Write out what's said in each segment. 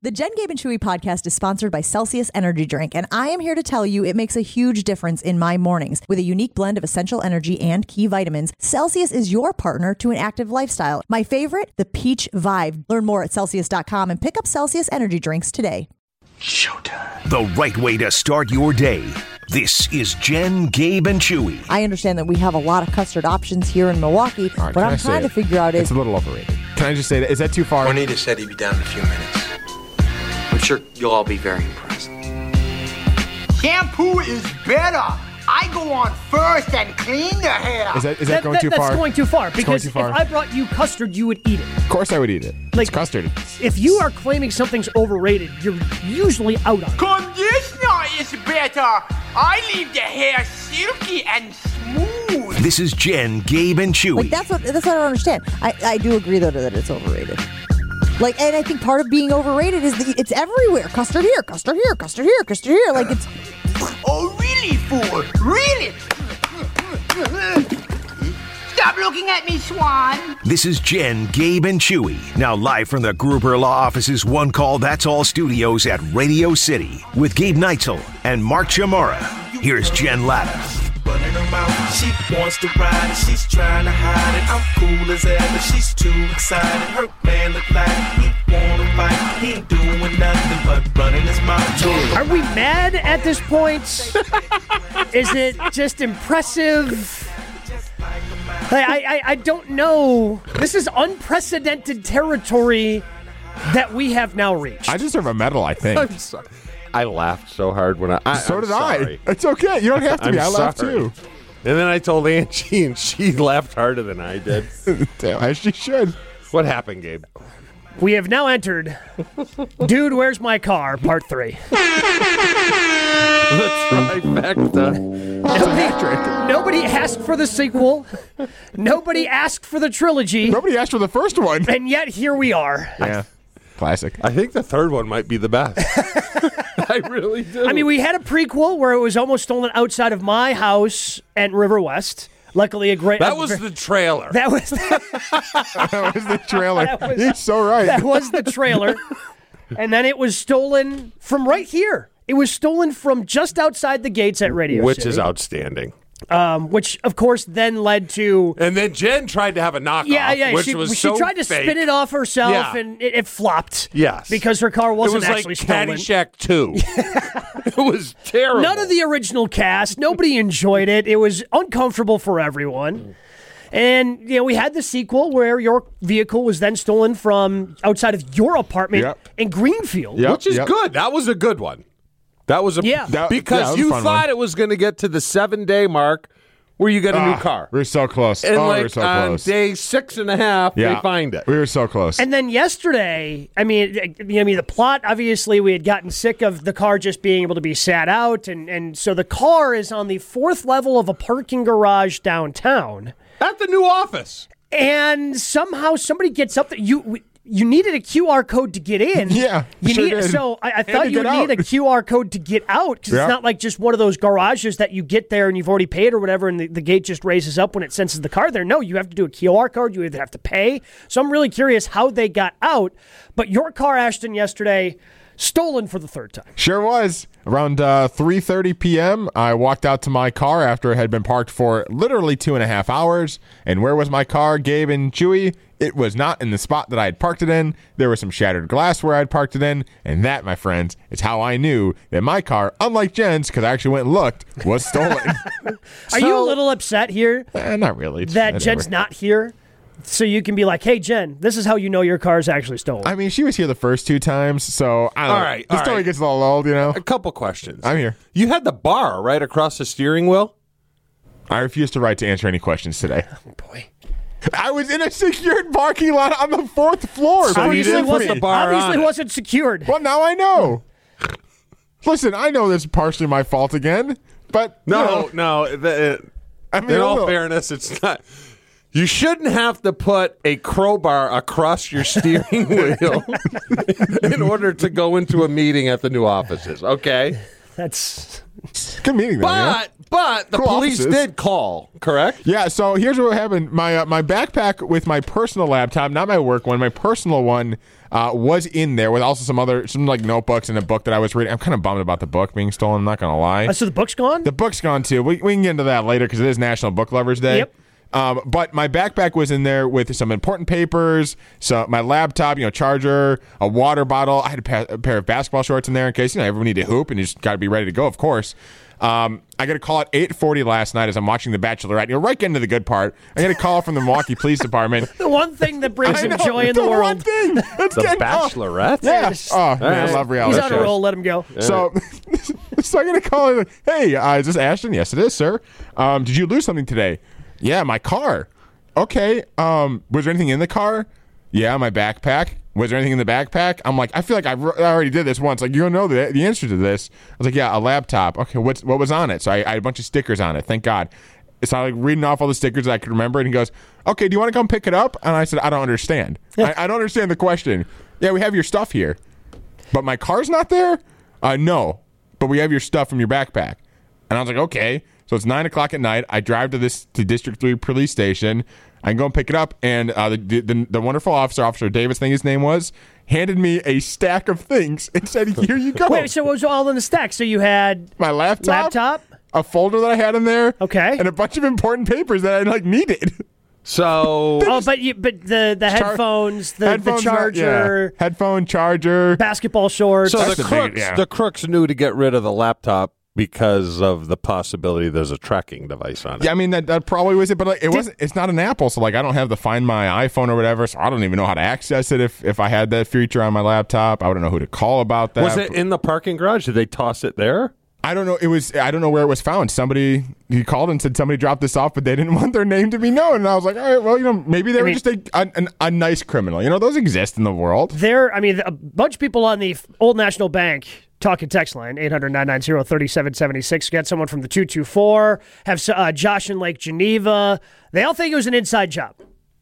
The Jen, Gabe, and Chewy podcast is sponsored by Celsius Energy Drink, and I am here to tell you it makes a huge difference in my mornings. With a unique blend of essential energy and key vitamins, Celsius is your partner to an active lifestyle. My favorite, the Peach Vibe. Learn more at Celsius.com and pick up Celsius Energy Drinks today. Showtime. The right way to start your day. This is Jen, Gabe, and Chewy. I understand that we have a lot of custard options here in Milwaukee, right, what I'm trying to figure out is... It's a little overrated. Can I just say that? Is that too far? Juanita said he'd be down in a few minutes. I'm sure you'll all be very impressed. Shampoo is better. I go on first and clean the hair. Is that going too far? That's going too far. It's Because going too far. if I brought you custard, you would eat it. Of course I would eat it. Like, it's custard. If you are claiming something's overrated, you're usually out on it. Conditioner is better. I leave the hair silky and smooth. This is Jen, Gabe, and Chewy. Like, that's what I don't understand. I do agree, though, that it's overrated. Like, and I think part of being overrated is that it's everywhere. Custard here, custard here, custard here, custard here. Like, it's... Oh, really, fool? Really? Stop looking at me, Swan. This is Jen, Gabe, and Chewy. Now live from the Gruber Law Office's One Call That's All studios at Radio City with Gabe Neitzel and Mark Chamara. Here's Jen Latta. Running her mouth, she wants to ride and she's trying to hide it. I'm cool as ever, she's too excited. Her man look like he wanna fight. He ain't doing nothing but running his mouth. Are we mad at this point? Is it just impressive? I don't know. This is unprecedented territory that we have now reached. I deserve a medal, I think. I'm sorry. I laughed so hard when So I'm did sorry. I. It's okay. You don't have to be. I laughed too. And then I told Angie, and she laughed harder than I did. Damn, as she should. What happened, Gabe? We have now entered Dude, Where's My Car? Part 3. The trifecta. Nobody asked for the sequel. Nobody asked for the trilogy. Nobody asked for the first one. And yet here we are. Yeah. Classic. I think the third one might be the best. I really do. I mean, we had a prequel where it was almost stolen outside of my house at River West. Luckily, that was the trailer. That was That was the trailer. He's so right. That was the trailer. And then it was stolen from right here. It was stolen from just outside the gates at Radio Which City. is outstanding. Which, of course, then led to... And then Jen tried to have a knockoff, which was she so tried to fake. spin it off herself, Yeah. and it flopped. Yes. Because her car wasn't it was actually like stolen. Caddyshack 2. It was terrible. None of the original cast. Nobody enjoyed it. It was uncomfortable for everyone. And, we had the sequel where your vehicle was then stolen from outside of your apartment in Greenfield. Which is good. That was a good one. That was because that was you a fun thought one. it was going to get to the 7-day mark where you get a new car. We were so close. And we were like so on close. day 6.5, they find it. We were so close. And then yesterday, the plot, obviously, we had gotten sick of the car just being able to be sat out. And so the car is on the 4th level of a parking garage downtown. At the new office. And somehow somebody gets up there. You needed a QR code to get in. Yeah, did. So I thought you would get need a out. QR code to get out because it's not like just one of those garages that you get there and you've already paid or whatever and the gate just raises up when it senses the car there. No, you have to do a QR code. You either have to pay. So I'm really curious how they got out. But your car, Ashton, yesterday, stolen for the 3rd time. Sure was. Around 3:30 p.m., I walked out to my car after it had been parked for literally 2.5 hours. And where was my car, Gabe and Chewy? It was not in the spot that I had parked it in. There was some shattered glass where I had parked it in. And that, my friends, is how I knew that my car, unlike Jen's, because I actually went and looked, was stolen. Are you a little upset here Not really. that Jen's not here? So you can be like, hey, Jen, this is how you know your car is actually stolen. I mean, she was here the first 2 times, so I don't know. right, The all story right. gets a little old, A couple questions. I'm here. You had the bar right across the steering wheel? I refuse to write to answer any questions today. Oh, boy. I was in a secured parking lot on the 4th floor. So you Please didn't leave put me. the bar on Obviously it. wasn't secured. Well, now I know. Listen, I know this is partially my fault again, but No. I mean, In a all little- fairness, it's not. You shouldn't have to put a crowbar across your steering wheel in order to go into a meeting at the new offices, okay? That's good meeting, though. yeah? But the Cool police offices. did call, correct? Yeah, so here's what happened. My backpack with my personal laptop, not my work one, my personal one, was in there with also some like notebooks and a book that I was reading. I'm kind of bummed about the book being stolen. I'm not going to lie. So the book's gone? The book's gone too. We can get into that later because it is National Book Lovers Day. Yep. But my backpack was in there with some important papers, so my laptop, charger, a water bottle. I had a pair of basketball shorts in there in case everyone need to hoop and you just got to be ready to go. Of course. I got a call at 8:40 last night as I'm watching The Bachelorette. Right getting to the good part. I got a call from the Milwaukee Police Department. The one thing that brings him joy in the world. One thing. The Bachelorette? Yeah. Oh, man, I love reality shows. He's on a roll. Let him go. So I got a call. Like, hey, is this Ashton? Yes, it is, sir. Did you lose something today? Yeah, my car. Okay. Was there anything in the car? Yeah, my backpack. Was there anything in the backpack? I'm like, I feel like I already did this once. Like, you don't know the answer to this. I was like, yeah, a laptop. Okay, what was on it? So I had a bunch of stickers on it. Thank God. So I reading off all the stickers that I could remember, and he goes, okay, do you want to come pick it up? And I said, I don't understand. I don't understand the question. Yeah, we have your stuff here. But my car's not there? No, but we have your stuff from your backpack. And I was like, okay. So it's 9 o'clock at night. I drive to District 3 Police Station. I can go and pick it up, and the wonderful Officer Davis, I think his name was, handed me a stack of things and said, here you go. Wait, so it was all in the stack? So you had my laptop, a folder that I had in there, okay, and a bunch of important papers that I needed. So, but the headphones, the charger, headphone, charger, basketball shorts. So the crooks knew to get rid of the laptop because of the possibility there's a tracking device on it. Yeah, I mean that probably was it, but it's not an Apple, so I don't have the Find My iPhone or whatever, so I don't even know how to access it if I had that feature on my laptop. I wouldn't know who to call about that. Was it in the parking garage? Did they toss it there? I don't know. I don't know where it was found. He called and said somebody dropped this off, but they didn't want their name to be known. And I was like, all right, well, maybe they were just a nice criminal. Those exist in the world. A bunch of people on the Old National Bank talking text line, 800-990-3776. Get someone from the 224. Have Josh in Lake Geneva. They all think it was an inside job.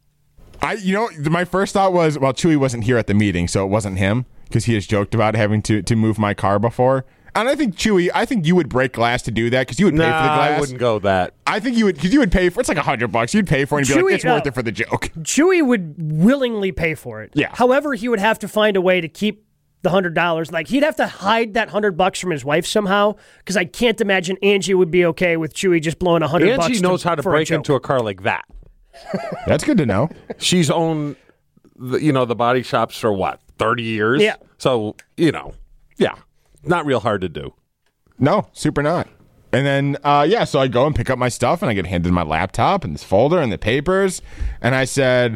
My first thought was, well, Chewy wasn't here at the meeting, so it wasn't him because he has joked about having to move my car before. And I think, Chewy, you would break glass to do that because you would pay for the glass. I wouldn't go that. I think you would, because you would pay for it's like $100. You'd pay for it and be like, it's worth it for the joke. Chewy would willingly pay for it. Yeah. However, he would have to find a way to keep the $100. Like, he'd have to hide that $100 from his wife somehow, because I can't imagine Angie would be okay with Chewy just blowing $100. Angie knows how to break into a car like that. That's good to know. She's owned the body shops for what, 30 years? Yeah. So, yeah. Not real hard to do. No, super not. And then, so I go and pick up my stuff, and I get handed my laptop and this folder and the papers. And I said,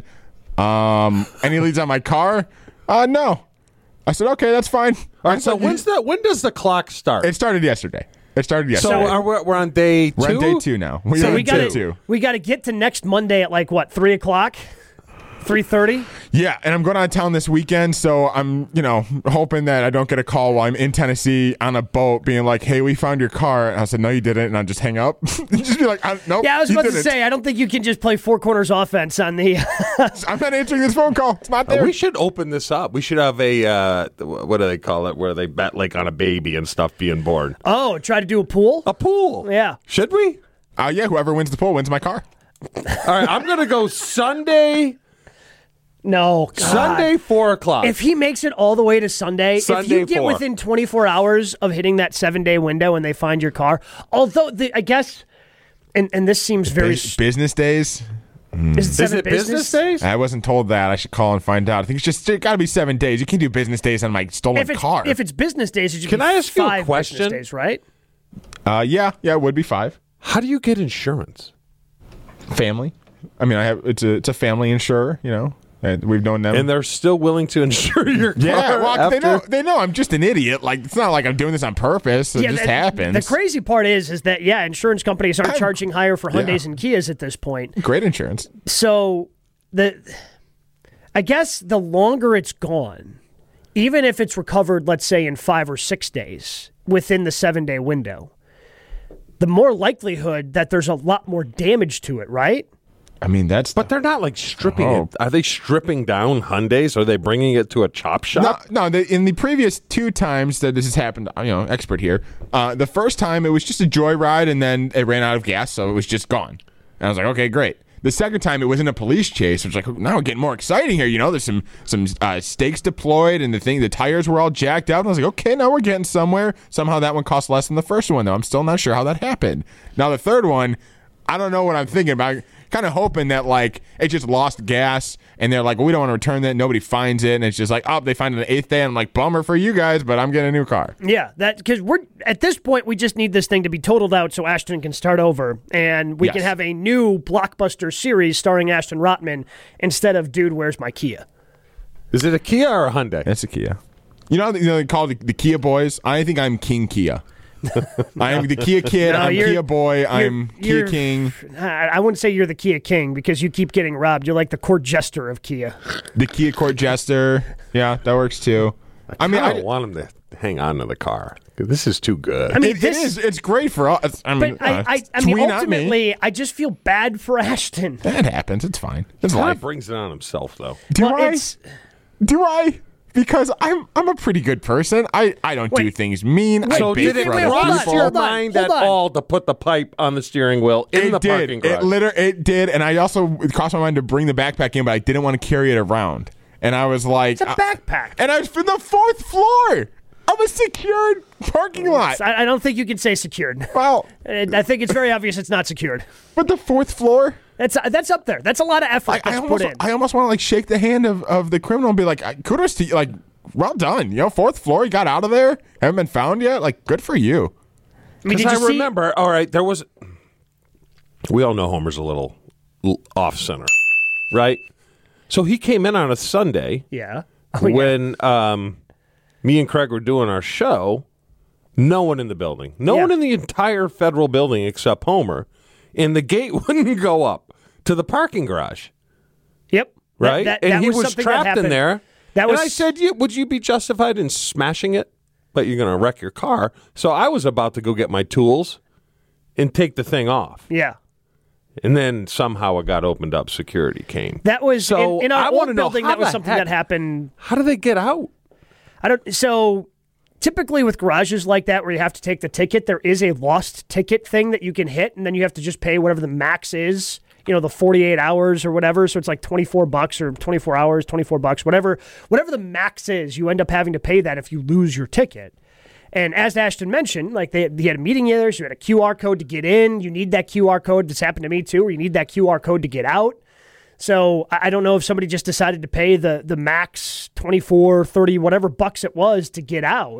any leads on my car? No. I said, okay, that's fine. All right, so when does the clock start? It started yesterday. So we're on day 2? We're on day 2 now. We got to get to next Monday at 3 o'clock? 3:30? Yeah, and I'm going out of town this weekend, so I'm, hoping that I don't get a call while I'm in Tennessee on a boat being like, hey, we found your car. And I said, no, you didn't, and I'll just hang up. Just be like, nope. Yeah, I was about to say, I don't think you can just play four corners offense on the... I'm not answering this phone call. It's not there. We should open this up. We should have a, what do they call it, where they bet on a baby and stuff being born. Oh, try to do a pool? A pool. Yeah. Should we? Yeah, whoever wins the pool wins my car. All right, I'm going to go Sunday... No, God. Sunday, 4 o'clock. If he makes it all the way to Sunday, if you get within 24 hours of hitting that 7-day window and they find your car, although I guess, and this seems very... Business days? Is it business days? I wasn't told that. I should call and find out. I think it got to be 7 days. You can't do business days on my stolen car. If it's business days, it should Can be I ask you a 5 question? business days, right? Yeah, it would be 5. How do you get insurance? Family. I mean, it's a family insurer, We've known them, and they're still willing to insure your car. Yeah, well, they know I'm just an idiot. Like, it's not like I'm doing this on purpose. It just happens. The crazy part is that insurance companies aren't charging higher for Hyundais and Kias at this point. Great insurance. So I guess the longer it's gone, even if it's recovered, let's say in 5 or 6 days within the 7-day window, the more likelihood that there's a lot more damage to it, right? I mean, but they're not like stripping it. Are they stripping down Hyundais? Are they bringing it to a chop shop? No. In the previous 2 times that this has happened, expert here. The first time it was just a joyride, and then it ran out of gas, so it was just gone. And I was like, okay, great. the second time it wasn't a police chase, which like now we're getting more exciting here. You know, there's some stakes deployed, and the tires were all jacked out. And I was like, okay, now we're getting somewhere. Somehow that one cost less than the first one, though. I'm still not sure how that happened. Now the third one, I don't know what I'm thinking about. Kind of hoping that like it just lost gas, and they're like, well, we don't want to return that. Nobody finds it, and it's just like, oh, they find it the 8th day. And I'm like, bummer for you guys, but I'm getting a new car. Yeah, that because we're at this point we just need this thing to be totaled out so Ashton can start over, and we can have a new blockbuster series starring Ashton Rotman instead of Dude, Where's My Kia? Is it a Kia or a Hyundai? It's a Kia. You know they call the Kia boys. I think I'm King Kia. I am the Kia kid. No, I'm Kia boy. I'm Kia king. I wouldn't say you're the Kia king because you keep getting robbed. You're like the court jester of Kia. The Kia court jester. Yeah, that works too. I don't want him to hang on to the car. This is too good. I mean, it is. It's great for us. I mean, ultimately, I just feel bad for Ashton. That happens. It's fine. It's He life. brings it on himself, though. Do I? Because I'm a pretty good person. I don't do things mean. So I bake did it for other cross people. your mind at all to put the pipe on the steering wheel in the parking garage? It did, and it crossed my mind to bring the backpack in, but I didn't want to carry it around. And I was like, it's a backpack. And I was from the 4th floor of a secured parking lot. I don't think you can say secured. Well, I think it's very obvious it's not secured. But the 4th floor. That's up there. That's a lot of effort put in. I almost want to like shake the hand of the criminal and be like, kudos to you, like, well done. You know, 4th floor, you got out of there, haven't been found yet. Like, good for you. Because I remember, all right, there was. We all know Homer's a little off center, right? So he came in on a Sunday. Yeah. When me and Craig were doing our show, no one in the building, no one in the entire federal building except Homer, and the gate wouldn't go up to the parking garage. Yep. Right? And he was trapped in there. And I said, would you be justified in smashing it? But you're going to wreck your car. So I was about to go get my tools and take the thing off. Yeah. And then somehow it got opened up. Security came. That was so in our old know building. That was something that happened. How do they get out? So typically with garages like that where you have to take the ticket, there is a lost ticket thing that you can hit, and then you have to just pay whatever the max is. You know, the 48 hours or whatever. So it's like $24 or 24 hours, $24, whatever the max is. You end up having to pay that if you lose your ticket. And as Ashton mentioned, like he had a meeting there, so you had a QR code to get in. You need that QR code. This happened to me too, where you need that QR code to get out. So I don't know if somebody just decided to pay the max 24, 30, whatever bucks it was to get out.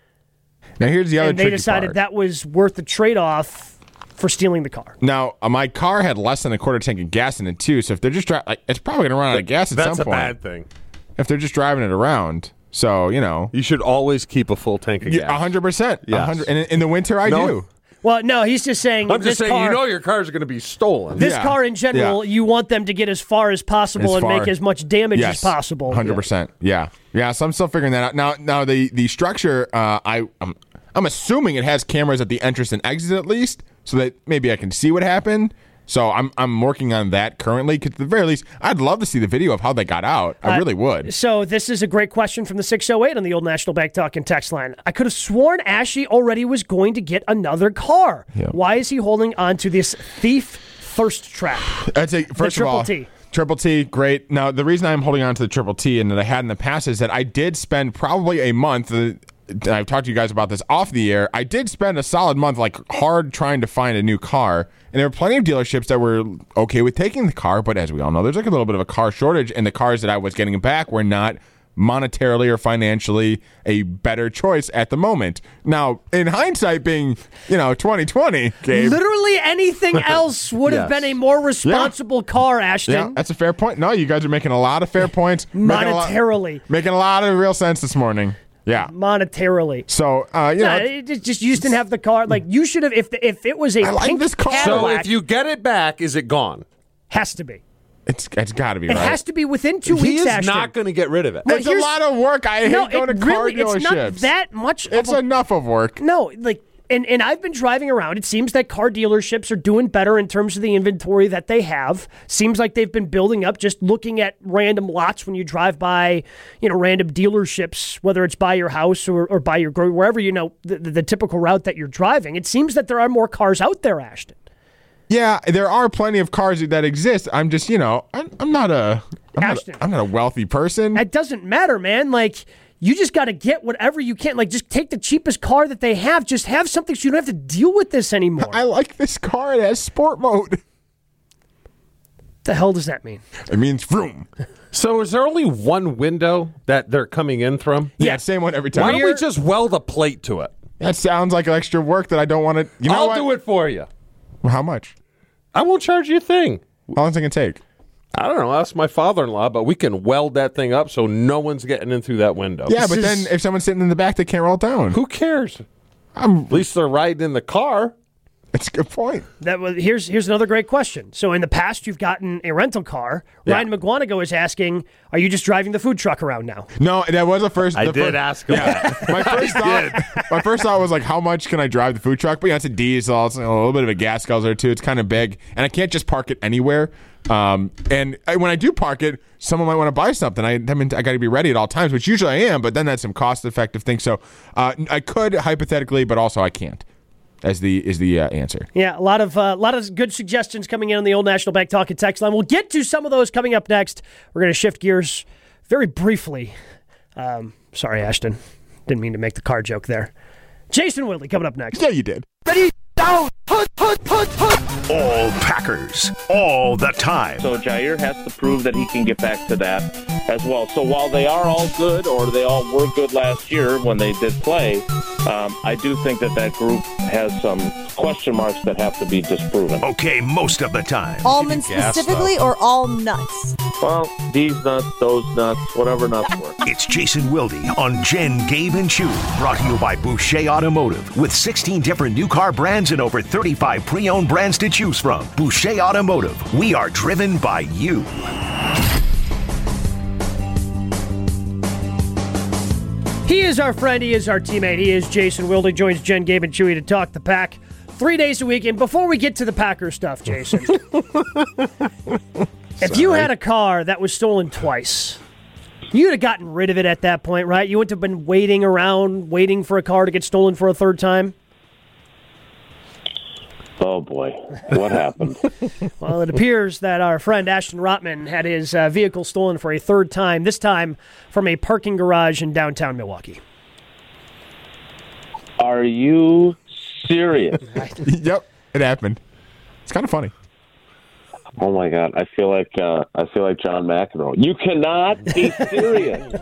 Now here's the other and they decided part. that was worth the trade-off for stealing the car. Now, my car had less than a quarter tank of gas in it, too, so if they're just driving, it's probably going to run out of gas at some point. That's a bad thing. If they're just driving it around. So, you know. You should always keep a full tank of gas. 100%. Yes. And in the winter, I do. Well, no, he's just saying. I'm just saying, car, you know your car's going to be stolen. This car in general, you want them to get as far as possible and make as much damage as possible. 100%. Yeah. So I'm still figuring that out. Now the structure, I'm assuming it has cameras at the entrance and exit at least, so that maybe I can see what happened. So I'm working on that currently, because at the very least, I'd love to see the video of how they got out. I really would. So this is a great question from the 608 on the Old National Bank Talk and text line. I could have sworn Ashy already was going to get another car. Yeah. Why is he holding on to this thief thirst trap? First of all, Triple T, great. Now, the reason I'm holding on to the Triple T and that I had in the past is that I did spend probably a month. I've talked to you guys about this off the air. I did spend a solid month like hard trying to find a new car. And there were plenty of dealerships that were okay with taking the car. But as we all know, there's like a little bit of a car shortage. And the cars that I was getting back were not monetarily or financially a better choice at the moment. Now, in hindsight being, 2020, Gabe. Literally anything else would have been a more responsible car, Ashton. Yeah, that's a fair point. No, you guys are making a lot of fair points. Monetarily. Making a lot of real sense this morning. Yeah, monetarily. So you just didn't have the car. Like you should have. If it was a pink Cadillac. So if you get it back, is it gone? Has to be. It's got to be. It has to be within 2 weeks. He is Ashton. not going to get rid of it. It's a lot of work. I hate going to car dealerships. It's not that much. It's enough of work. No, And I've been driving around. It seems that car dealerships are doing better in terms of the inventory that they have. Seems like they've been building up, just looking at random lots when you drive by, random dealerships, whether it's by your house or by your wherever the typical route that you're driving. It seems that there are more cars out there, Ashton. Yeah, there are plenty of cars that exist. I'm just, I'm not a wealthy person. That doesn't matter, man. Like, you just got to get whatever you can. Like, just take the cheapest car that they have. Just have something so you don't have to deal with this anymore. I like this car. It has sport mode. The hell does that mean? It means vroom. So is there only one window that they're coming in from? Yeah, same one every time. Why don't we just weld a plate to it? That sounds like extra work that I don't want to. I'll do it for you. Well, how much? I won't charge you a thing. How long is it going to take? I don't know. Ask my father-in-law, but we can weld that thing up so no one's getting in through that window. Yeah, but then if someone's sitting in the back, they can't roll down. Who cares? At least they're riding in the car. That's a good point. Here's another great question. So in the past, you've gotten a rental car. Yeah. Ryan McGuanago is asking, are you just driving the food truck around now? No, that was the first. I did ask him that. My first thought was like, how much can I drive the food truck? But it's a diesel. It's a little bit of a gas guzzler too. It's kind of big, and I can't just park it anywhere. And when I do park it, someone might want to buy something. I got to be ready at all times, which usually I am. But then that's some cost-effective thing. So I could hypothetically, but also I can't. Is the answer. Yeah, a lot of good suggestions coming in on the Old National Bank Talk and Text line. We'll get to some of those coming up next. We're going to shift gears very briefly. Sorry, Ashton. Didn't mean to make the car joke there. Jason Whitley coming up next. Yeah, you did. Ready, down, put. All Packers, all the time. So Jair has to prove that he can get back to that as well. So while they are all good, or they all were good last year when they did play, I do think that group has some question marks that have to be disproven. Okay, most of the time. Almonds specifically or all nuts? Well, these nuts, those nuts, whatever nuts work. It's Jason Wilde on Jen, Gabe, and Chewy. Brought to you by Boucher Automotive. With 16 different new car brands and over 35 pre-owned brands to choose from. Boucher Automotive. We are driven by you. He is our friend. He is our teammate. He is Jason Wilde. Joins Jen, Gabe, and Chewy to talk the Pack 3 days a week. And before we get to the Packer stuff, Jason, if you had a car that was stolen twice, you'd have gotten rid of it at that point, right? You wouldn't have been waiting around, waiting for a car to get stolen for a third time. Oh, boy. What happened? Well, it appears that our friend Ashton Rotman had his vehicle stolen for a third time, this time from a parking garage in downtown Milwaukee. Are you serious? Yep, it happened. It's kind of funny. Oh, my God. I feel like John McEnroe. You cannot be serious.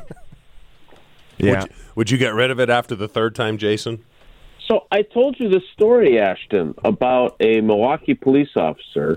Yeah. Would you get rid of it after the third time, Jason? So I told you this story, Ashton, about a Milwaukee police officer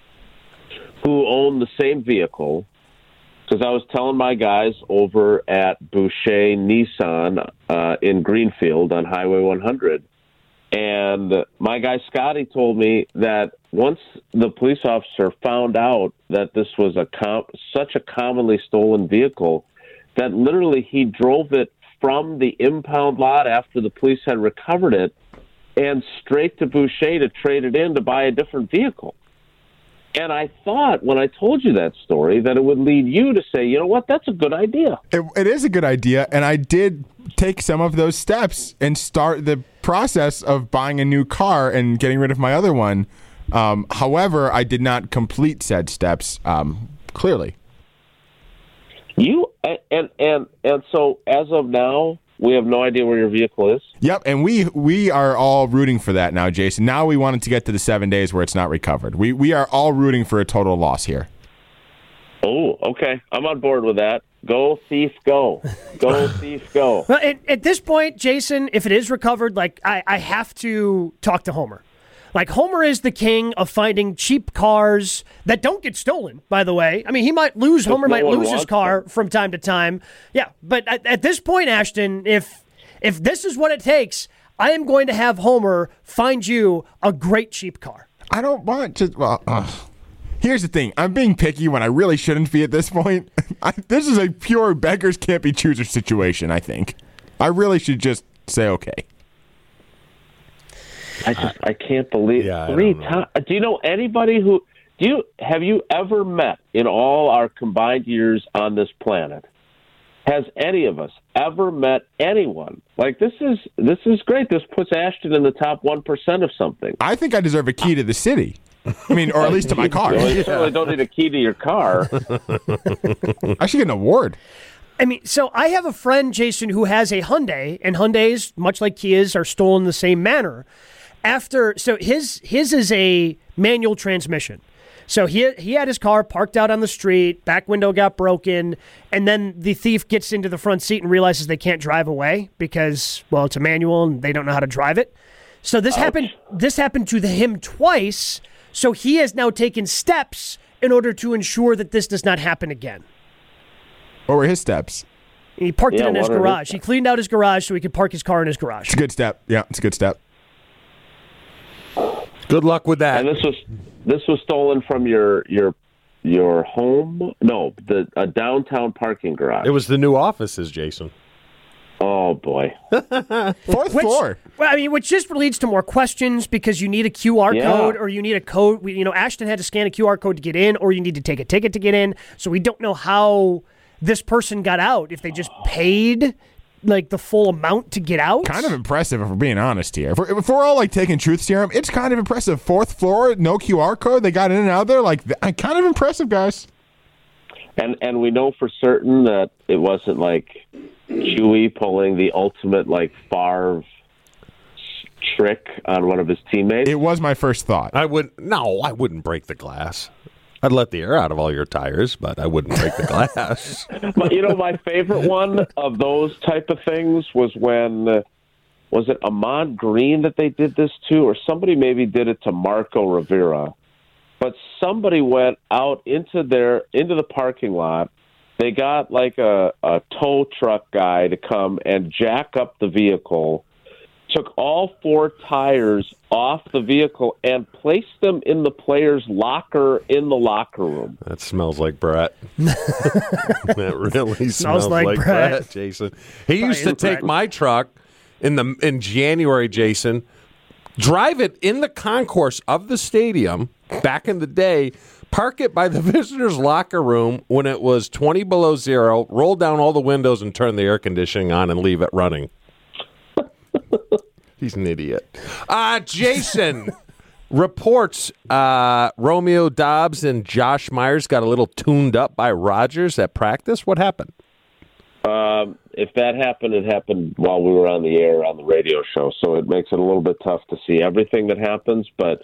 who owned the same vehicle, because I was telling my guys over at Boucher Nissan in Greenfield on Highway 100, and my guy Scotty told me that once the police officer found out that this was such a commonly stolen vehicle, that literally he drove it from the impound lot after the police had recovered it and straight to Boucher to trade it in to buy a different vehicle. And I thought when I told you that story that it would lead you to say, you know what, that's a good idea. It is a good idea, and I did take some of those steps and start the process of buying a new car and getting rid of my other one. However, I did not complete said steps, clearly. You and so as of now, we have no idea where your vehicle is. Yep, and we are all rooting for that now, Jason. Now we want it to get to the 7 days where it's not recovered. We are all rooting for a total loss here. Oh, okay. I'm on board with that. Go, thief, go. Go, thief, go. Well, at this point, Jason, if it is recovered, like I have to talk to Homer. Like, Homer is the king of finding cheap cars that don't get stolen, by the way. I mean, Homer might lose his car from time to time. Yeah, but at this point, Ashton, if this is what it takes, I am going to have Homer find you a great cheap car. I don't want to... Well, here's the thing. I'm being picky when I really shouldn't be at this point. This is a pure beggars can't be choosers situation, I think. I really should just say okay. I can't believe 3 times. Do you know anybody who? Have you ever met in all our combined years on this planet? Has any of us ever met anyone like this? Is great. This puts Ashton in the top 1% of something. I think I deserve a key to the city. I mean, or at least to my car. Well, you certainly don't need a key to your car. I should get an award. I mean, so I have a friend, Jason, who has a Hyundai, and Hyundais, much like Kias, are stolen in the same manner. So his is a manual transmission. So he had his car parked out on the street, back window got broken, and then the thief gets into the front seat and realizes they can't drive away because, well, it's a manual and they don't know how to drive it. So this happened to him twice, so he has now taken steps in order to ensure that this does not happen again. What were his steps? He parked it in his garage. He cleaned out his garage so he could park his car in his garage. It's a good step. Yeah, it's a good step. Good luck with that. And this was stolen from your home? No, a downtown parking garage. It was the new offices, Jason. Oh, boy. Fourth floor. Well, I mean, which just leads to more questions because you need a QR code or you need a code. Ashton had to scan a QR code to get in, or you need to take a ticket to get in. So we don't know how this person got out, if they just paid like the full amount to get out. Kind of impressive, if we're being honest here. If we're all like taking truth serum, it's kind of impressive. Fourth floor, no QR code. They got in and out there. Like, kind of impressive, guys. And we know for certain that it wasn't like Chewy pulling the ultimate like Favre trick on one of his teammates. It was my first thought. I wouldn't break the glass. I'd let the air out of all your tires, but I wouldn't break the glass. But my favorite one of those type of things was when was it Ahmad Green that they did this to, or somebody maybe did it to Marco Rivera. But somebody went out into the parking lot. They got like a tow truck guy to come and jack up the vehicle, took all 4 tires off the vehicle and placed them in the player's locker in the locker room. That smells like Brett. That really smells like Brett, Jason. He used to take my truck in January, Jason, drive it in the concourse of the stadium back in the day, park it by the visitors' locker room when it was 20 below zero, roll down all the windows and turn the air conditioning on and leave it running. He's an idiot. Jason reports Romeo Doubs and Josh Myers got a little tuned up by Rodgers at practice. What happened? If that happened, it happened while we were on the air on the radio show, so it makes it a little bit tough to see everything that happens. But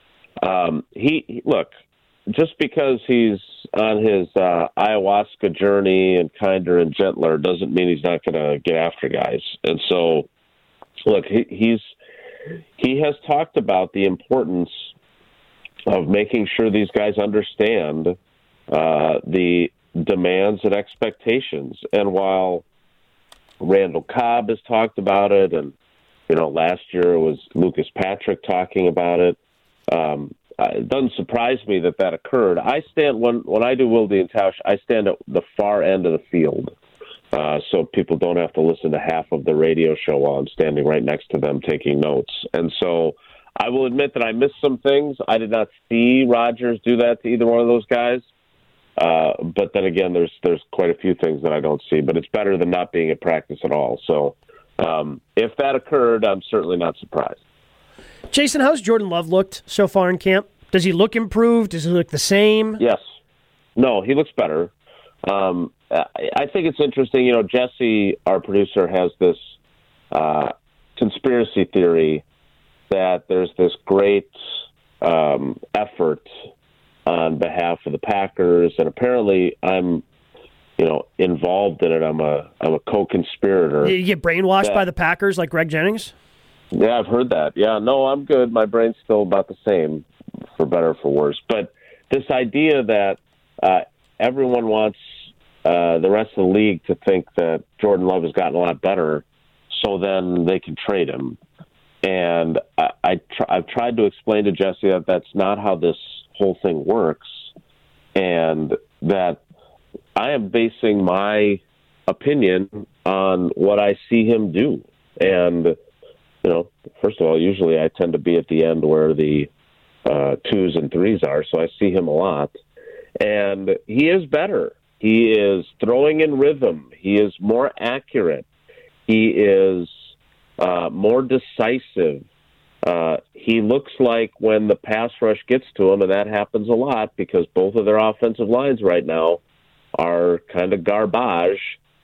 look, just because he's on his ayahuasca journey and kinder and gentler doesn't mean he's not going to get after guys. And so, look, he has talked about the importance of making sure these guys understand the demands and expectations. And while Randall Cobb has talked about it, and last year it was Lucas Patrick talking about it, it doesn't surprise me that occurred. I stand when I do Wilde and Tausch, I stand at the far end of the field. So people don't have to listen to half of the radio show while I'm standing right next to them taking notes. And so I will admit that I missed some things. I did not see Rodgers do that to either one of those guys. But then again, there's quite a few things that I don't see. But it's better than not being at practice at all. So if that occurred, I'm certainly not surprised. Jason, how's Jordan Love looked so far in camp? Does he look improved? Does he look the same? Yes. No, he looks better. I think it's interesting. Jesse, our producer, has this conspiracy theory that there's this great effort on behalf of the Packers, and apparently I'm, involved in it. I'm a co-conspirator. You get brainwashed by the Packers like Greg Jennings? Yeah, I've heard that. Yeah, no, I'm good. My brain's still about the same, for better or for worse. But this idea that everyone wants the rest of the league to think that Jordan Love has gotten a lot better, so then they can trade him. And I've tried to explain to Jesse that that's not how this whole thing works, and that I am basing my opinion on what I see him do. And, first of all, usually I tend to be at the end where the 2s and 3s are, so I see him a lot. And he is better. He is throwing in rhythm. He is more accurate. He is more decisive. He looks like when the pass rush gets to him, and that happens a lot because both of their offensive lines right now are kind of garbage.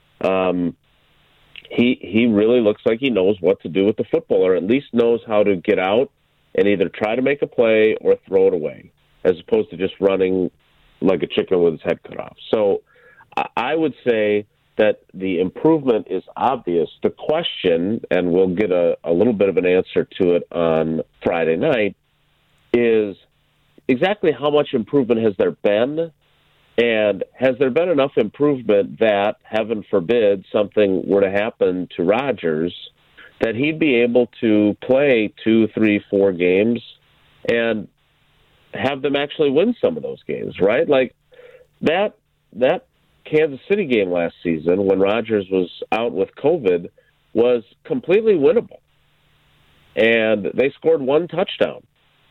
He really looks like he knows what to do with the football, or at least knows how to get out and either try to make a play or throw it away, as opposed to just running like a chicken with his head cut off. So I would say that the improvement is obvious. The question, and we'll get a little bit of an answer to it on Friday night, is exactly how much improvement has there been? And has there been enough improvement that, heaven forbid, something were to happen to Rodgers, that he'd be able to play 2, 3, 4 games and have them actually win some of those games, right? Like that Kansas City game last season when Rodgers was out with COVID was completely winnable. And they scored 1 touchdown.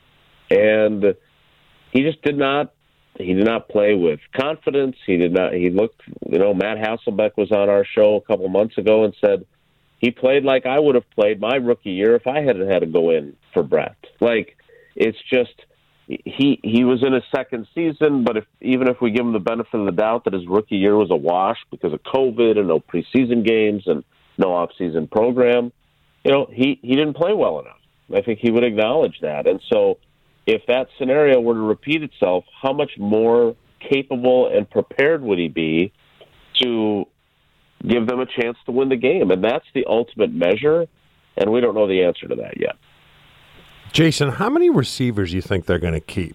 And he just did not play with confidence. He looked, Matt Hasselbeck was on our show a couple months ago and said he played like I would have played my rookie year if I had to go in for Brett. Like, it's just, he was in his second season, but even if we give him the benefit of the doubt that his rookie year was a wash because of COVID and no preseason games and no off-season program, he didn't play well enough. I think he would acknowledge that. And so if that scenario were to repeat itself, how much more capable and prepared would he be to give them a chance to win the game? And that's the ultimate measure, and we don't know the answer to that yet. Jason, how many receivers do you think they're going to keep?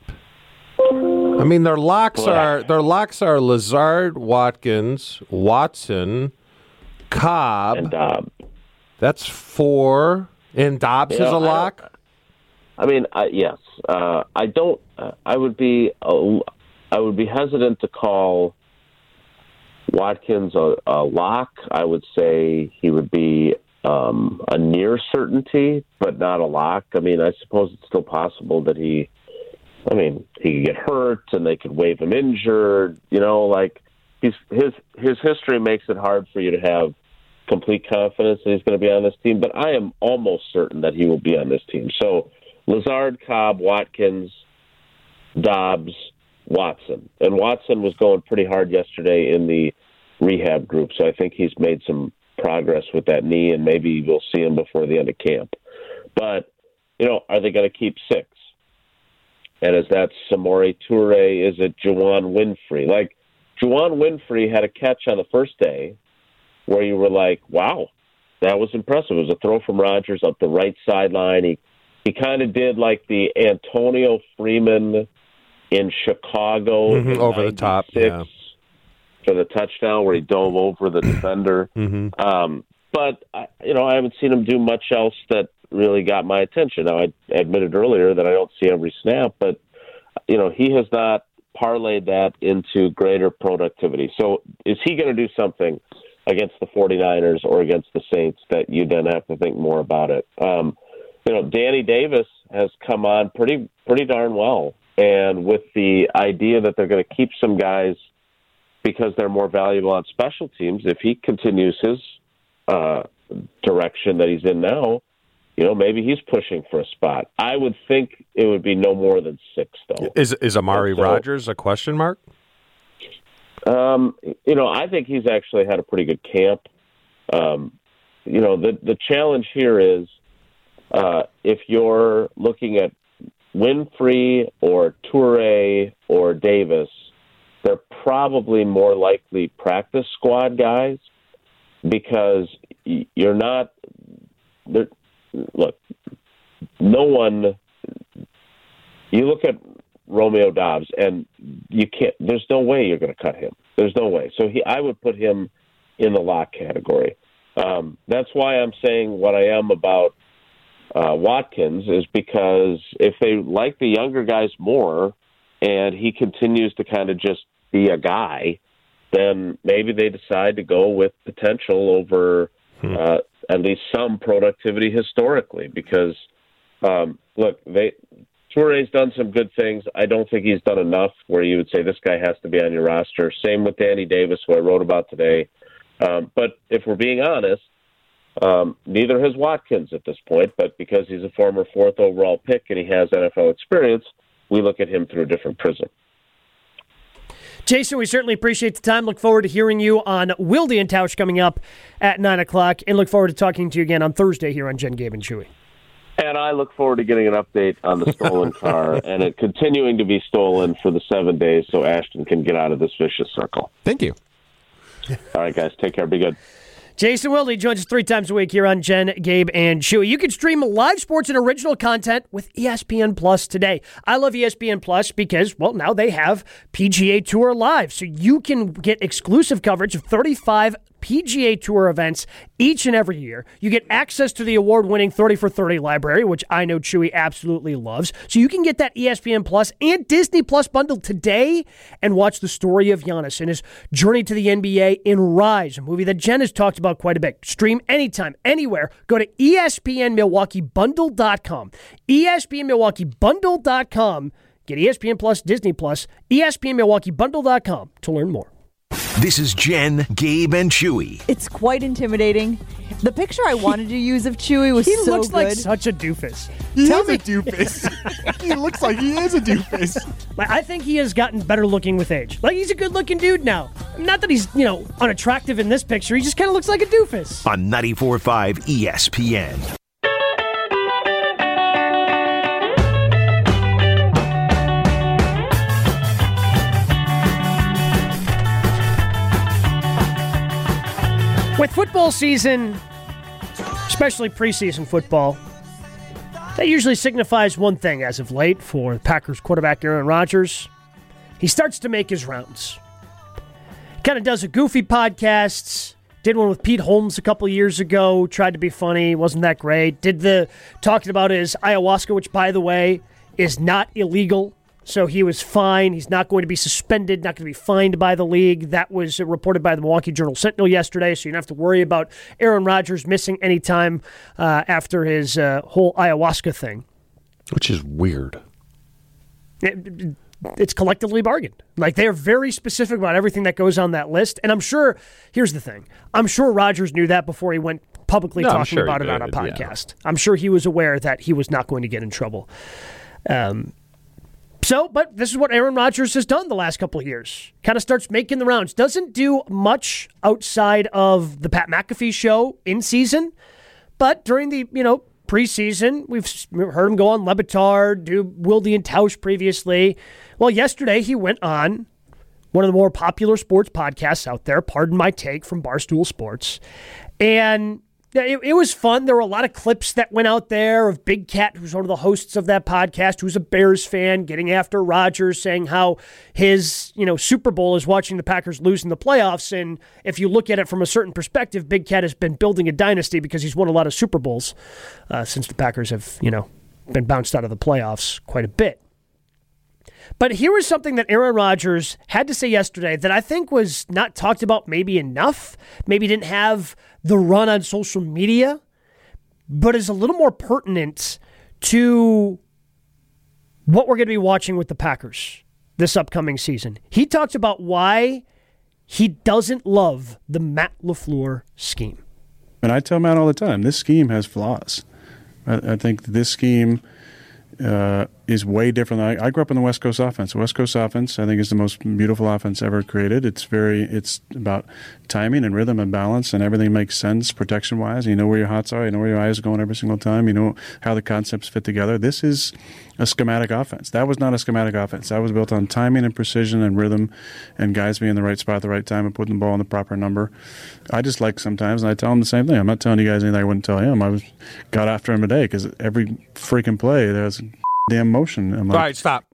I mean, their locks are Lazard, Watkins, Watson, Cobb, and Dobbs. That's 4, and Dobbs is a lock. Yes. I don't. I would be hesitant to call Watkins a lock. I would say he would be a near certainty, but not a lock. I suppose it's still possible that he could get hurt and they could waive him injured. His history makes it hard for you to have complete confidence that he's going to be on this team. But I am almost certain that he will be on this team. So Lazard, Cobb, Watkins, Dobbs, Watson. And Watson was going pretty hard yesterday in the rehab group, so I think he's made some progress with that knee, and maybe we'll see him before the end of camp. But, are they going to keep 6? And is that Samori Toure? Is it Juwan Winfrey? Like, Juwan Winfrey had a catch on the first day where you were like, wow, that was impressive. It was a throw from Rodgers up the right sideline. He kind of did like the Antonio Freeman in Chicago over the top, for the touchdown where he dove over the defender. But I haven't seen him do much else that really got my attention. Now, I admitted earlier that I don't see every snap, but he has not parlayed that into greater productivity. So is he going to do something against the 49ers or against the Saints that you then have to think more about it? Danny Davis has come on pretty darn well. And with the idea that they're going to keep some guys because they're more valuable on special teams, if he continues his direction that he's in now, maybe he's pushing for a spot. I would think it would be no more than 6, though. Is Amari Rodgers a question mark? I think he's actually had a pretty good camp. The challenge here is if you're looking at Winfrey or Toure or Davis, they're probably more likely practice squad guys because you're not – look, no one – you look at Romeo Dobbs and you can't – there's no way you're going to cut him. There's no way. So I would put him in the lock category. That's why I'm saying what I am about Watkins is because if they like the younger guys more and he continues to kind of just be a guy, then maybe they decide to go with potential over at least some productivity historically because, look, Toure's done some good things. I don't think he's done enough where you would say this guy has to be on your roster. Same with Danny Davis, who I wrote about today. But if we're being honest, Neither has Watkins at this point, but because he's a former 4th overall pick and he has NFL experience, we look at him through a different prism. Jason, we certainly appreciate the time. Look forward to hearing you on Wilde and Tausch coming up at 9 o'clock, and look forward to talking to you again on Thursday here on Jen, Gabe, and Chewy. And I look forward to getting an update on the stolen car and it continuing to be stolen for the 7 days so Ashton can get out of this vicious circle. Thank you. All right, guys. Take care. Be good. Jason Wilde joins us 3 times a week here on Jen, Gabe, and Chewy. You can stream live sports and original content with ESPN Plus today. I love ESPN Plus because, well, now they have PGA Tour Live, so you can get exclusive coverage of 35 PGA Tour events each and every year. You get access to the award-winning 30 for 30 library, which I know Chewy absolutely loves. So you can get that ESPN Plus and Disney Plus bundle today and watch the story of Giannis and his journey to the NBA in Rise, a movie that Jen has talked about quite a bit. Stream anytime, anywhere. Go to ESPNMilwaukeeBundle.com. ESPNMilwaukeeBundle.com. Get ESPN Plus, Disney Plus, ESPNMilwaukeeBundle.com to learn more. This is Jen, Gabe, and Chewy. It's quite intimidating. The picture I wanted to use of Chewy was so good. He looks like such a doofus. He is a doofus. He looks like he is a doofus. I think he has gotten better looking with age. Like, he's a good-looking dude now. Not that he's, unattractive in this picture. He just kind of looks like a doofus. On 94.5 ESPN. With football season, especially preseason football, that usually signifies one thing as of late for Packers quarterback Aaron Rodgers. He starts to make his rounds. Kind of does a goofy podcast. Did one with Pete Holmes a couple years ago. Tried to be funny. Wasn't that great. Talking about his ayahuasca, which, by the way, is not illegal. So he was fine. He's not going to be suspended, not going to be fined by the league. That was reported by the Milwaukee Journal-Sentinel yesterday, so you don't have to worry about Aaron Rodgers missing any time after his whole ayahuasca thing. Which is weird. It's collectively bargained. Like, they're very specific about everything that goes on that list. And I'm sure, here's the thing, I'm sure Rodgers knew that before he went publicly talking about it on a podcast. Yeah. I'm sure he was aware that he was not going to get in trouble. But this is what Aaron Rodgers has done the last couple of years. Kind of starts making the rounds. Doesn't do much outside of the Pat McAfee show in season. But during the, preseason, we've heard him go on Le Batard, do Wilde and Tausch previously. Well, yesterday he went on one of the more popular sports podcasts out there, Pardon My Take, from Barstool Sports. And it was fun. There were a lot of clips that went out there of Big Cat, who's one of the hosts of that podcast, who's a Bears fan, getting after Rodgers, saying how his, Super Bowl is watching the Packers lose in the playoffs. And if you look at it from a certain perspective, Big Cat has been building a dynasty because he's won a lot of Super Bowls since the Packers have, been bounced out of the playoffs quite a bit. But here was something that Aaron Rodgers had to say yesterday that I think was not talked about maybe enough, maybe didn't have the run on social media, but is a little more pertinent to what we're going to be watching with the Packers this upcoming season. He talked about why he doesn't love the Matt LaFleur scheme. And I tell Matt all the time, this scheme has flaws. I think this scheme is way different. I grew up in the West Coast offense. The West Coast offense, I think, is the most beautiful offense ever created. It's about timing and rhythm and balance, and everything makes sense protection-wise. You know where your hots are. You know where your eyes are going every single time. You know how the concepts fit together. This is a schematic offense. That was not a schematic offense. That was built on timing and precision and rhythm and guys being in the right spot at the right time and putting the ball in the proper number. I just like sometimes, and I tell him the same thing. I'm not telling you guys anything I wouldn't tell him. Got after him today because every freaking play there's damn motion. I'm like, all right, stop.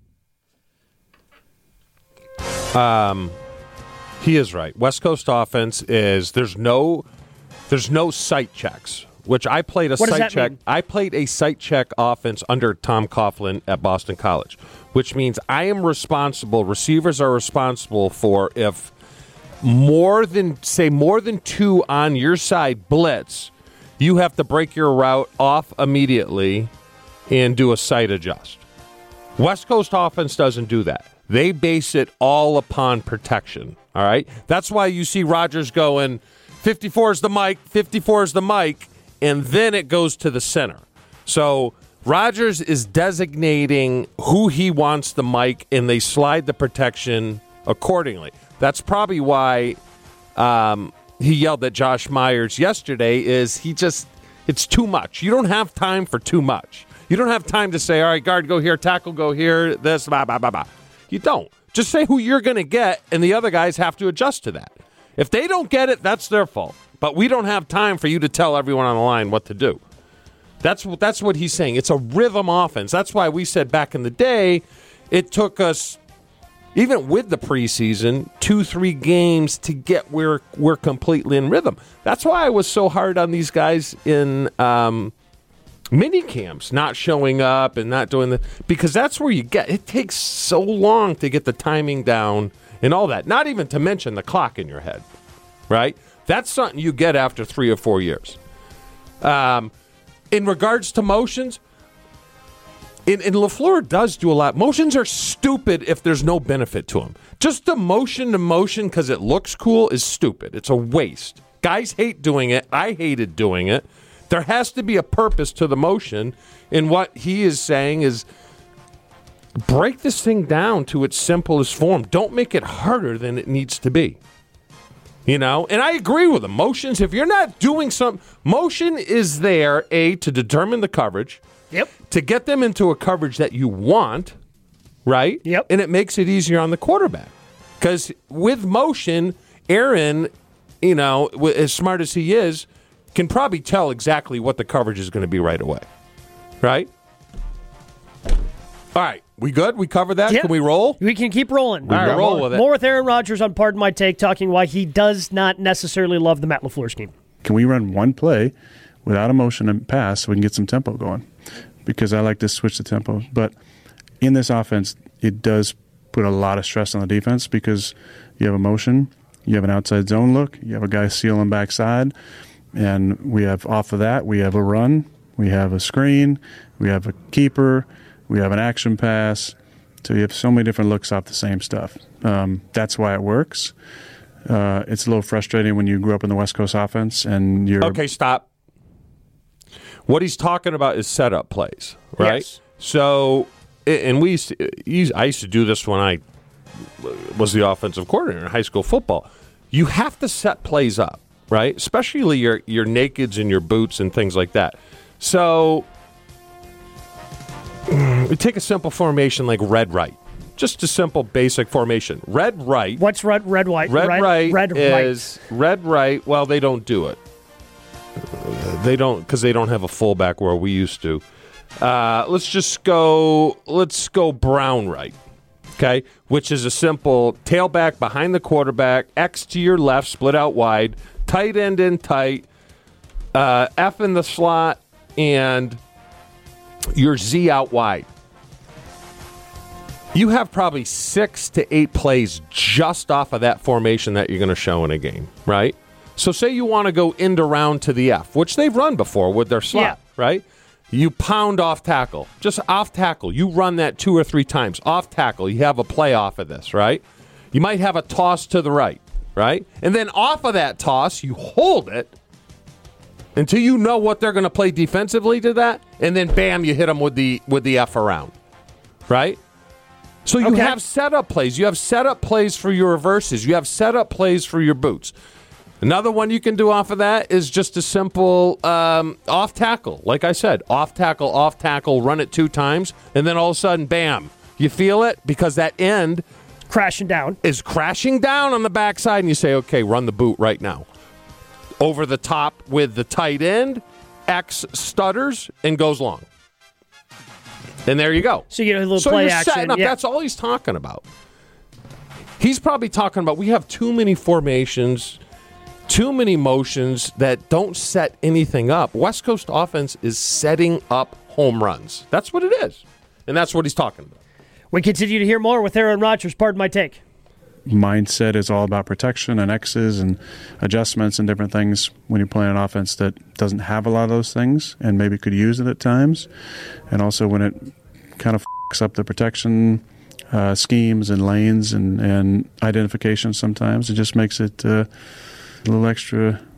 He is right. West Coast offense is there's no sight checks, which I played a sight check. Mean? I played a sight check offense under Tom Coughlin at Boston College, which means I am responsible. Receivers are responsible for if more than two on your side blitz, you have to break your route off immediately and do a sight adjust. West Coast offense doesn't do that. They base it all upon protection, all right? That's why you see Rodgers going 54 is the mic, 54 is the mic, and then it goes to the center. So Rodgers is designating who he wants the mic, and they slide the protection accordingly. That's probably why he yelled at Josh Myers yesterday it's too much. You don't have time for too much. You don't have time to say, all right, guard, go here, tackle, go here, this, blah, blah, blah, blah. You don't. Just say who you're going to get, and the other guys have to adjust to that. If they don't get it, that's their fault. But we don't have time for you to tell everyone on the line what to do. That's what he's saying. It's a rhythm offense. That's why we said back in the day, it took us, even with the preseason, 2-3 games to get where we're completely in rhythm. That's why I was so hard on these guys in mini camps, not showing up and not doing because that's where it takes so long to get the timing down and all that. Not even to mention the clock in your head, right? That's something you get after 3 or 4 years. In regards to motions, and LaFleur does do a lot. Motions are stupid if there's no benefit to them. Just the motion to motion because it looks cool is stupid. It's a waste. Guys hate doing it. I hated doing it. There has to be a purpose to the motion, and what he is saying is break this thing down to its simplest form. Don't make it harder than it needs to be. You know, and I agree with him. Motions, if you're not doing motion is there, to determine the coverage. Yep. To get them into a coverage that you want, right? Yep. And it makes it easier on the quarterback. Because with motion, Aaron, as smart as he is, can probably tell exactly what the coverage is going to be right away. Right? All right. We good? We covered that? Yep. Can we roll? We can keep rolling. All right, roll with it. More with Aaron Rodgers on Pardon My Take, talking why he does not necessarily love the Matt LaFleur scheme. Can we run one play without a motion and pass so we can get some tempo going? Because I like to switch the tempo. But in this offense, it does put a lot of stress on the defense because you have a motion, you have an outside zone look, you have a guy sealing backside, and we have off of that, we have a run, we have a screen, we have a keeper, we have an action pass. So you have so many different looks off the same stuff. That's why it works. It's a little frustrating when you grew up in the West Coast offense and you're... Okay, stop. What he's talking about is setup plays, right? Yes. So, and I used to do this when I was the offensive coordinator in high school football. You have to set plays up, right? Especially your nakeds and your boots and things like that. So, we take a simple formation like red right. Just a simple basic formation. Red right. What's red white? Red right. Well, they don't do it. They don't, because they don't have a fullback where we used to. Let's go brown right, okay? Which is a simple tailback behind the quarterback, X to your left, split out wide, tight end in tight, F in the slot, and your Z out wide. You have probably 6 to 8 plays just off of that formation that you're going to show in a game, right? So say you want to go end around to the F, which they've run before with their slot, right? You pound off tackle. Just off tackle. You run that 2 or 3 times. Off tackle. You have a play off of this, right? You might have a toss to the right, right? And then off of that toss, you hold it until you know what they're going to play defensively to that, and then bam, you hit them with the F around, right? So you have setup plays. You have setup plays for your reverses. You have setup plays for your boots. Another one you can do off of that is just a simple off tackle. Like I said, off tackle, run it 2 times, and then all of a sudden, bam, you feel it because that end is crashing down on the backside, and you say, okay, run the boot right now. Over the top with the tight end, X stutters and goes long. And there you go. So you get a little play action. Setting up. Yeah. That's all he's talking about. He's probably talking about we have too many formations, too many motions that don't set anything up. West Coast offense is setting up home runs. That's what it is. And that's what he's talking about. We continue to hear more with Aaron Rodgers. Pardon my take. Mindset is all about protection and X's and adjustments and different things when you're playing an offense that doesn't have a lot of those things and maybe could use it at times. And also when it kind of f***s up the protection schemes and lanes and identification sometimes, it just makes it a little extra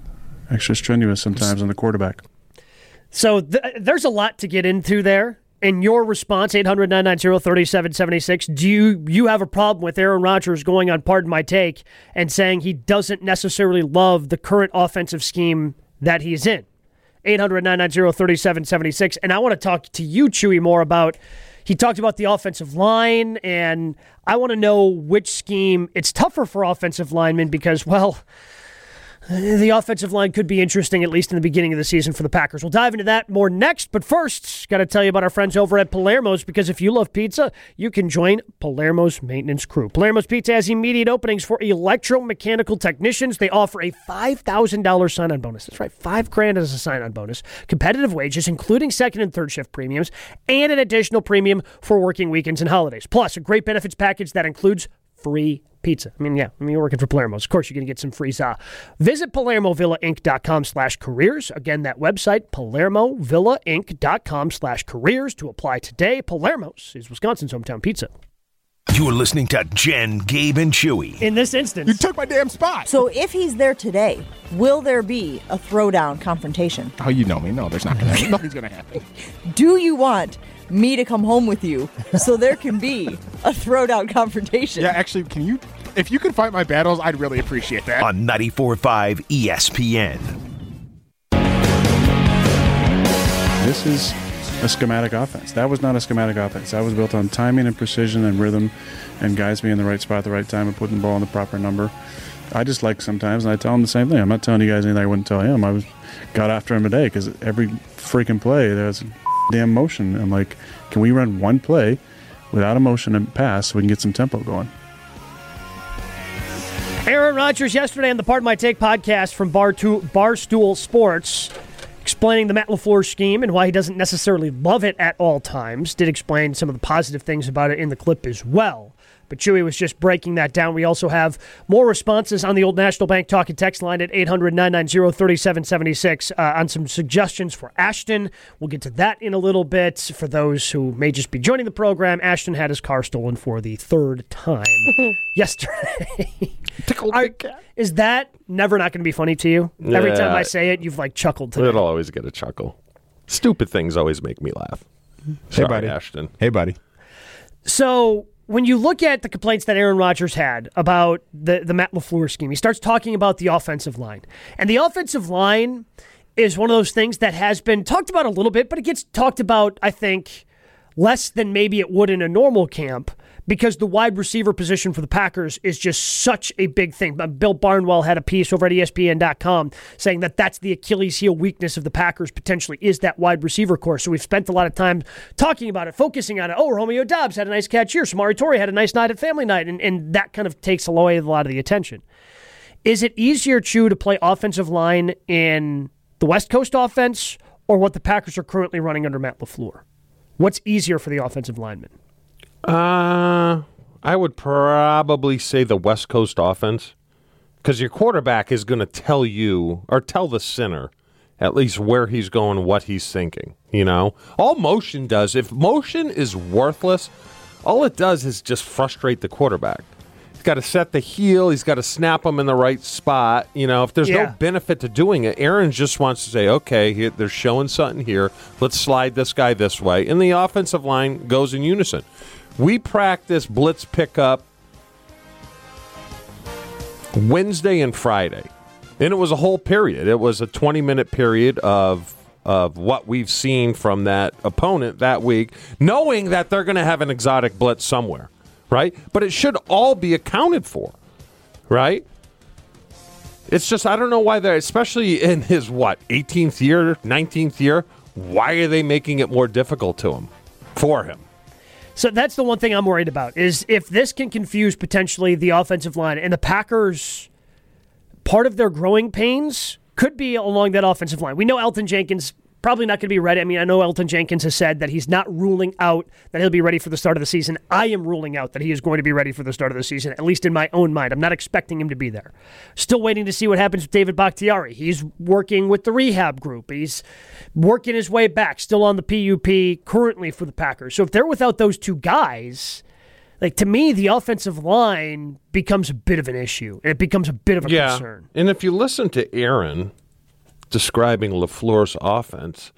extra strenuous sometimes on the quarterback. So there's a lot to get into there. In your response, 800-990-3776, do you have a problem with Aaron Rodgers going on Pardon My Take and saying he doesn't necessarily love the current offensive scheme that he's in? 800-990-3776. And I want to talk to you, Chewy, more about, he talked about the offensive line, and I want to know which scheme it's tougher for offensive linemen because, well, the offensive line could be interesting, at least in the beginning of the season for the Packers. We'll dive into that more next, but first, got to tell you about our friends over at Palermo's, because if you love pizza, you can join Palermo's maintenance crew. Palermo's Pizza has immediate openings for electromechanical technicians. They offer a $5,000 sign-on bonus. That's right, $5,000 as a sign-on bonus. Competitive wages, including second and third shift premiums, and an additional premium for working weekends and holidays. Plus, a great benefits package that includes free pizza. you're working for Palermo's. Of course, you're going to get some free za. Visit PalermoVillaInc.com/careers. Again, that website, PalermoVillaInc.com/careers to apply today. Palermo's is Wisconsin's hometown pizza. You're listening to Jen, Gabe, and Chewy. In this instance, You took my damn spot. So if he's there today, will there be a throwdown confrontation? Oh, you know me. No, there's not going to happen. Nothing's going to happen. Do you want me to come home with you so there can be a throwdown confrontation? Yeah, actually, if you could fight my battles, I'd really appreciate that. On 94.5 ESPN. This is a schematic offense. That was not a schematic offense. That was built on timing and precision and rhythm and guys being in the right spot at the right time and putting the ball in the proper number. I just like sometimes, and I tell him the same thing. I'm not telling you guys anything I wouldn't tell him. Got after him today because every freaking play, there's damn motion. I'm like, can we run one play without a motion and pass so we can get some tempo going? Aaron Rodgers yesterday on the Pardon My Take podcast from Barstool Sports, explaining the Matt LaFleur scheme and why he doesn't necessarily love it at all times. Did explain some of the positive things about it in the clip as well. But Chewy was just breaking that down. We also have more responses on the Old National Bank talk and text line at 800-990-3776 on some suggestions for Ashton. We'll get to that in a little bit. For those who may just be joining the program, Ashton had his car stolen for the third time yesterday. Is that never not going to be funny to you? Yeah. Every time I say it, you've chuckled today. It'll always get a chuckle. Stupid things always make me laugh. Sorry, buddy. Ashton. Hey, buddy. So when you look at the complaints that Aaron Rodgers had about the Matt LaFleur scheme, he starts talking about the offensive line. And the offensive line is one of those things that has been talked about a little bit, but it gets talked about, I think, less than maybe it would in a normal camp, because the wide receiver position for the Packers is just such a big thing. Bill Barnwell had a piece over at ESPN.com saying that that's the Achilles heel weakness of the Packers potentially is that wide receiver core. So we've spent a lot of time talking about it, focusing on it. Oh, Romeo Doubs had a nice catch here. Samori Toure had a nice night at family night, and that kind of takes away a lot of the attention. Is it easier, Chew, to play offensive line in the West Coast offense or what the Packers are currently running under Matt LaFleur? What's easier for the offensive linemen? I would probably say the West Coast offense, because your quarterback is going to tell you, or tell the center, at least where he's going, what he's thinking. All motion does, if motion is worthless, all it does is just frustrate the quarterback. He's got to set the heel, he's got to snap him in the right spot. If there's no benefit to doing it, Aaron just wants to say, okay, they're showing something here, let's slide this guy this way, and the offensive line goes in unison. We practice blitz pickup Wednesday and Friday, and it was a whole period. It was a 20-minute period of what we've seen from that opponent that week, knowing that they're going to have an exotic blitz somewhere, right? But it should all be accounted for, right? It's just, I don't know why they're, especially in his, 18th year, 19th year, why are they making it more difficult for him? So that's the one thing I'm worried about, is if this can confuse potentially the offensive line, and the Packers, part of their growing pains could be along that offensive line. We know Elton Jenkins probably not going to be ready. I know Elton Jenkins has said that he's not ruling out that he'll be ready for the start of the season. I am ruling out that he is going to be ready for the start of the season, at least in my own mind. I'm not expecting him to be there. Still waiting to see what happens with David Bakhtiari. He's working with the rehab group. He's working his way back, still on the PUP currently for the Packers. So if they're without those two guys, to me, the offensive line becomes a bit of an issue. It becomes a bit of a concern. And if you listen to Aaron, describing LaFleur's offense,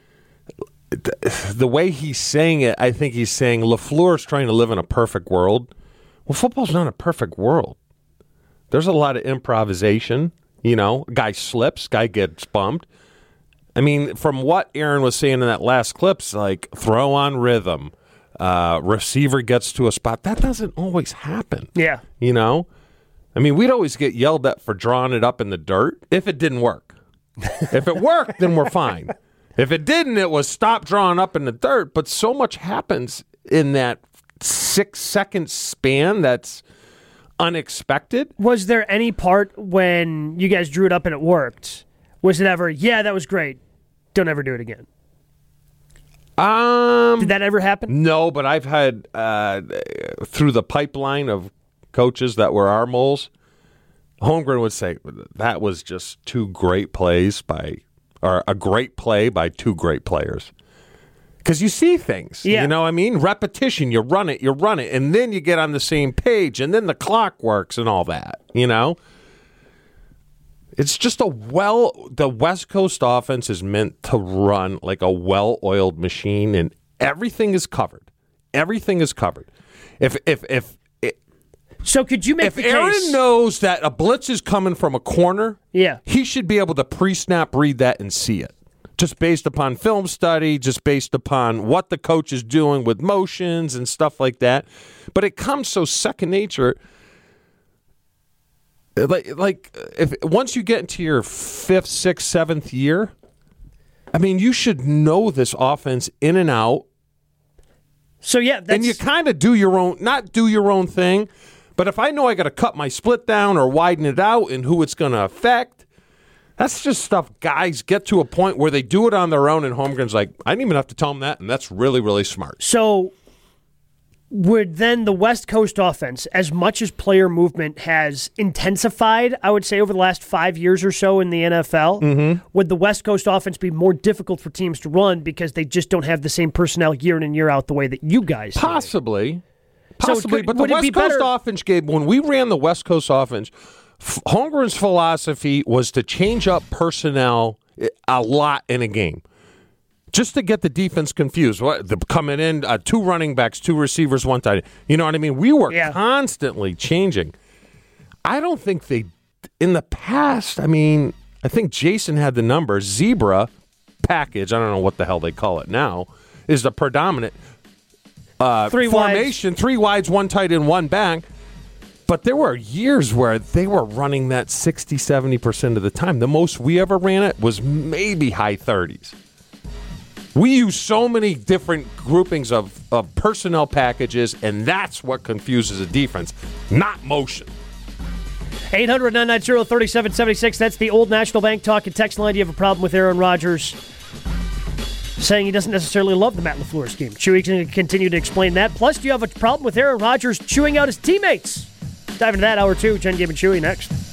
the way he's saying it, I think he's saying LaFleur's trying to live in a perfect world. Well, football's not a perfect world. There's a lot of improvisation. Guy slips, guy gets bumped. I mean, from what Aaron was saying in that last clip, it's like throw on rhythm, receiver gets to a spot. That doesn't always happen. Yeah. I mean, we'd always get yelled at for drawing it up in the dirt if it didn't work. If it worked, then we're fine. If it didn't, it was stop drawing up in the dirt. But so much happens in that 6-second span that's unexpected. Was there any part when you guys drew it up and it worked? Was it ever, yeah, that was great, don't ever do it again? Did that ever happen? No, but I've had, through the pipeline of coaches that were our moles, Holmgren would say, that was just two great plays or a great play by two great players. Because you see things, yeah. You know what I mean? Repetition, you run it, and then you get on the same page, and then the clock works and all that, It's just the West Coast offense is meant to run like a well-oiled machine, and everything is covered. Everything is covered. So could you make the case? If Aaron knows that a blitz is coming from a corner, yeah, he should be able to pre-snap read that and see it. Just based upon film study, just based upon what the coach is doing with motions and stuff like that. But it comes so second nature. Like if once you get into your 5th, 6th, 7th year, I mean, you should know this offense in and out. So yeah, and you kind of do your own thing. But if I know I got to cut my split down or widen it out and who it's going to affect, that's just stuff guys get to a point where they do it on their own, and Holmgren's like, I didn't even have to tell them that, and that's really, really smart. So would then the West Coast offense, as much as player movement has intensified, I would say, over the last 5 years or so in the NFL, would the West Coast offense be more difficult for teams to run because they just don't have the same personnel year in and year out the way that you guys do? Possibly, but the West Coast offense, Gabe, when we ran the West Coast offense, Holmgren's philosophy was to change up personnel a lot in a game, just to get the defense confused. Coming in, 2 running backs, 2 receivers, 1 tight end. You know what I mean? We were constantly changing. I don't think they, in the past, I mean, I think Jason had the number. Zebra package, I don't know what the hell they call it now, is the predominant formation. 3 wides, 1 tight end, 1 back. But there were years where they were running that 60, 70% of the time. The most we ever ran it was maybe high 30s. We use so many different groupings of personnel packages, and that's what confuses a defense, not motion. 800-990-3776. That's the old National Bank talk and text line. Do you have a problem with Aaron Rodgers saying he doesn't necessarily love the Matt LaFleur scheme? Chewy can continue to explain that. Plus, do you have a problem with Aaron Rodgers chewing out his teammates? Dive into that, hour 2. Jen, Gabe, and Chewy next.